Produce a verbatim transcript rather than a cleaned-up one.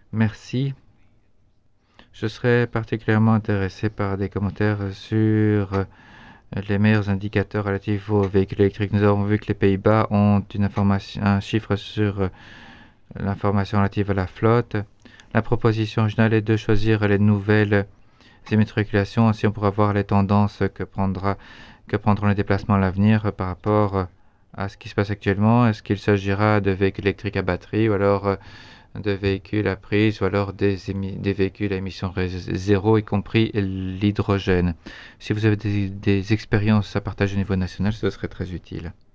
Merci. Je serais particulièrement intéressé par des commentaires sur euh, les meilleurs indicateurs relatifs aux véhicules électriques. Nous avons vu que les Pays-Bas ont une information, un chiffre sur euh, l'information relative à la flotte. La proposition originale est de choisir les nouvelles immatriculations. Ainsi, on pourra voir les tendances que, prendra, que prendront les déplacements à l'avenir par rapport à ce qui se passe actuellement. Est-ce qu'il s'agira de véhicules électriques à batterie ou alors euh, de véhicules à prise ou alors des, émi- des véhicules à émissions ré- zéro, y compris l'hydrogène. Si vous avez des, des expériences à partager au niveau national, ce serait très utile.